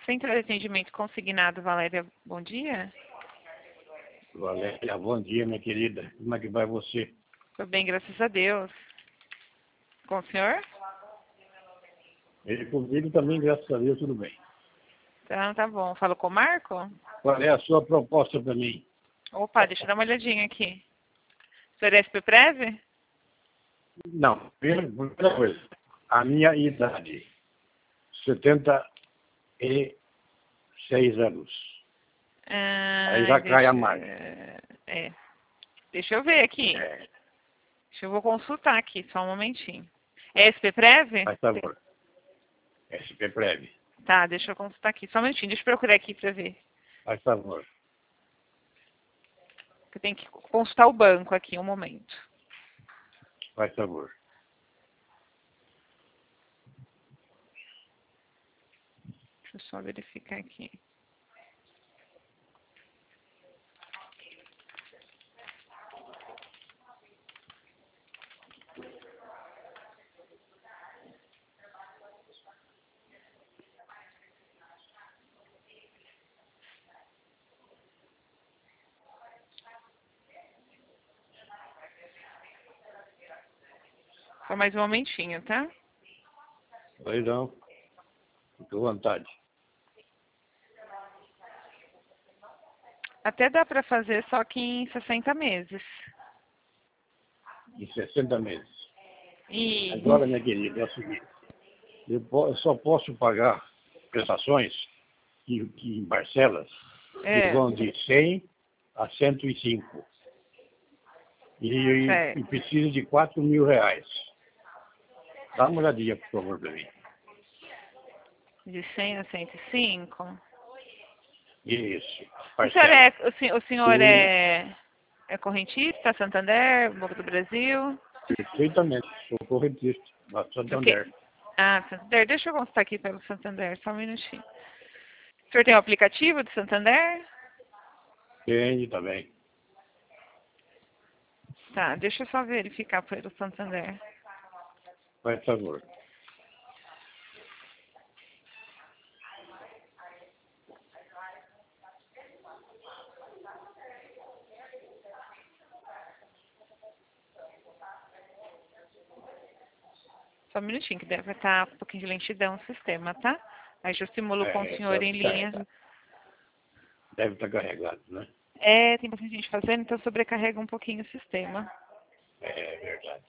Central de Atendimento Consignado, Valéria, bom dia. Valéria, bom dia, minha querida. Como é que vai você? Tô bem, graças a Deus. Com o senhor? Ele comigo também, graças a Deus, tudo bem. Então, tá bom. Falou com o Marco? Qual é a sua proposta para mim? Opa, deixa eu dar uma olhadinha aqui. O senhor é SP-Prev? Não, primeira coisa, a minha idade, 76 anos. Aí já cai a margem. Deixa eu ver aqui. Eu vou consultar aqui, só um momentinho. É SP-Prev? Faz favor. SP-Prev. Tá, deixa eu consultar aqui, só um minutinho. Deixa eu procurar aqui pra ver. Faz favor. Eu tenho que consultar o banco aqui, um momento. Faz favor. Deixa eu só verificar aqui. Só mais um momentinho, tá? Pois não. Fique à vontade. Até dá pra fazer, só que em 60 meses. Em 60 meses. E Agora, minha querida, é o seguinte. Eu só posso pagar prestações que em parcelas que vão de 100 a 105. E preciso de 4 mil reais. Dá uma olhadinha, por favor, para mim. de 100 a 105? Isso. O senhor é correntista, Santander, Banco do Brasil? Perfeitamente. Sou correntista. Da Santander. Ah, Santander. Deixa eu consultar aqui pelo Santander, só um minutinho. O senhor tem o aplicativo do Santander? Tem também. Tá, deixa eu só verificar pelo Santander. Faz favor. Só um minutinho, que deve estar um pouquinho de lentidão no sistema, tá? Aí eu simulo com o senhor em linha. Deve estar carregado, né? Tem bastante gente fazendo, então sobrecarrega um pouquinho o sistema. É verdade.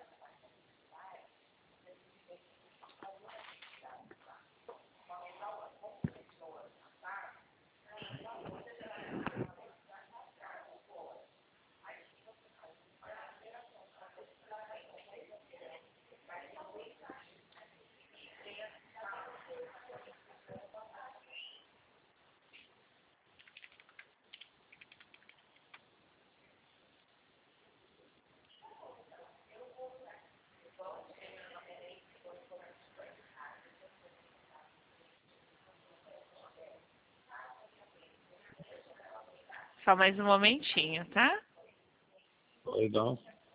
Só mais um momentinho, tá? Pois não.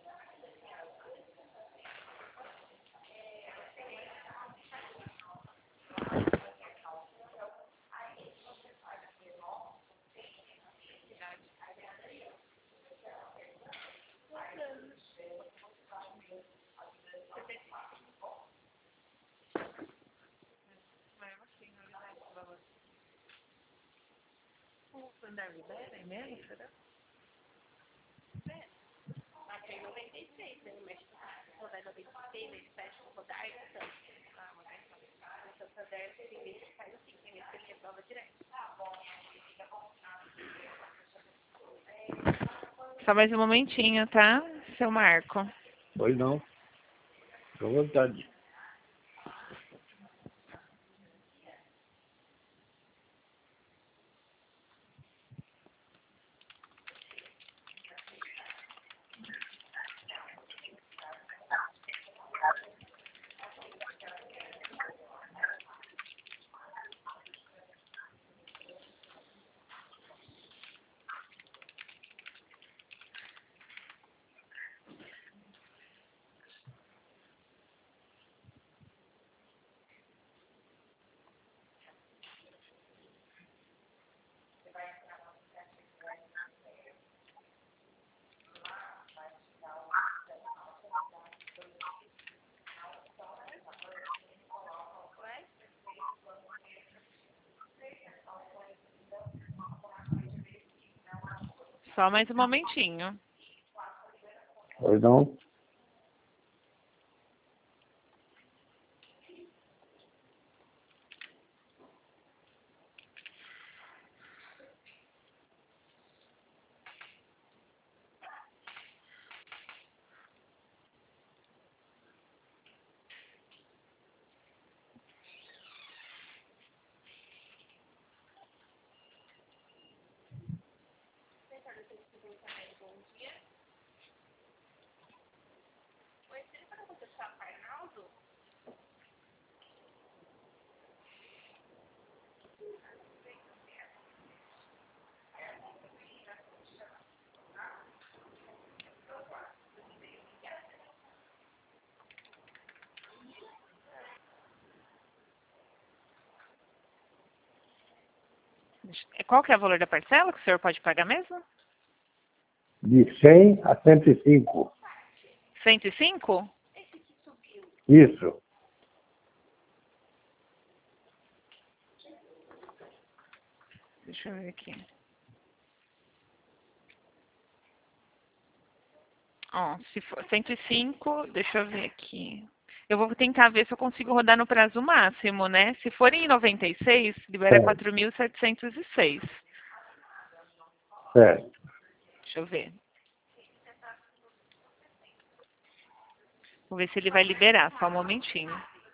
O Santander libera, é mesmo, será? Tem 96, né? Mas rodar 96, eles fecham rodar e então. O Santander tem vezes que faz assim, tem vezes que ele reprova direto. Só mais um momentinho, tá, seu Marco? Pois não. Fique à vontade. Só mais um momentinho. Pois não? Qual que é o valor da parcela que o senhor pode pagar mesmo? De 100 a 105. 105? Isso. Deixa eu ver aqui. Ó, se for 105, deixa eu ver aqui. Eu vou tentar ver se eu consigo rodar no prazo máximo, né? Se for em 96, libera 4.706. Certo. Deixa eu ver. Vou ver se ele vai liberar, só um momentinho.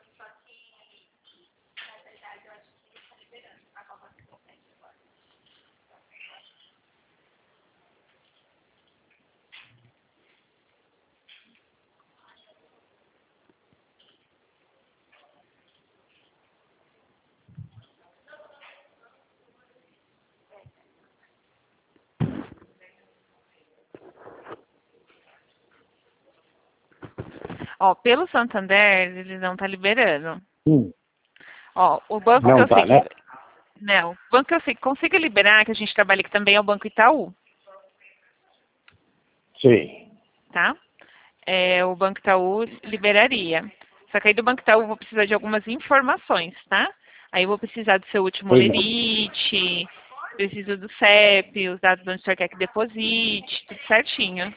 Ó, pelo Santander, ele não tá liberando. Ó, o banco Não que eu tá, sei né? que... Não, o banco que eu sei que consiga liberar, que a gente trabalha aqui também, é o Banco Itaú, Sim. tá? O Banco Itaú liberaria. Só que aí do Banco Itaú eu vou precisar de algumas informações, tá? Aí eu vou precisar do seu último Pois não. lerite, preciso do CEP, os dados onde o senhor quer que deposite, tudo certinho.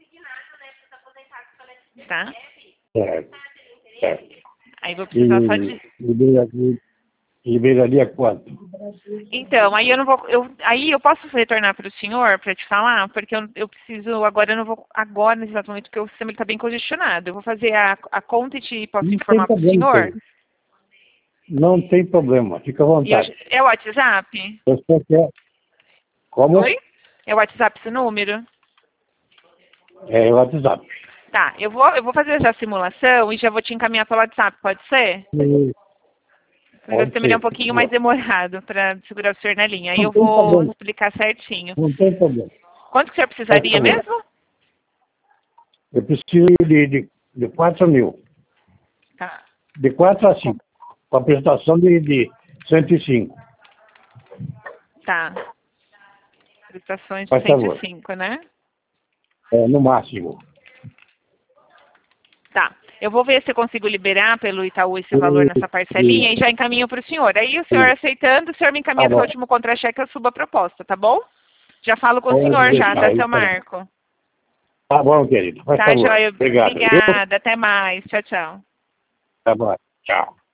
Tá? Certo. Certo. Aí vou precisar só de... Liberaria quanto? Então, aí eu não vou... aí eu posso retornar para o senhor para te falar, porque eu preciso... Agora eu não vou... Agora, nesse exato momento, porque o sistema está bem congestionado. Eu vou fazer a conta e posso Não tem informar para o problema. senhor? Não tem problema. Fica à vontade. É o WhatsApp? Você quer... Como? Oi? É o WhatsApp esse número? É o WhatsApp. Tá, eu vou fazer já a simulação e já vou te encaminhar pelo WhatsApp, pode ser? Porque Pode também é um ser. pouquinho mais demorado para segurar o senhor na linha. Aí Não eu tem vou problema. explicar certinho. Não tem problema. Quanto que o senhor precisaria mesmo? Eu preciso de 4 mil. Tá. De 4 a 5. Com a prestação de 105. Tá. Prestações de Faz favor. 105, né? No máximo. Tá. Eu vou ver se eu consigo liberar pelo Itaú esse valor nessa parcelinha e já encaminho para o senhor. Aí o senhor aceitando, o senhor me encaminha seu último contra-cheque, eu subo a proposta, tá bom? Já falo com o senhor já, tá, seu Marco? Tá bom, querido. Faz Tá, favor. joia. Obrigado. Obrigada. Até mais. Tchau, tchau. Tá bom. Tchau.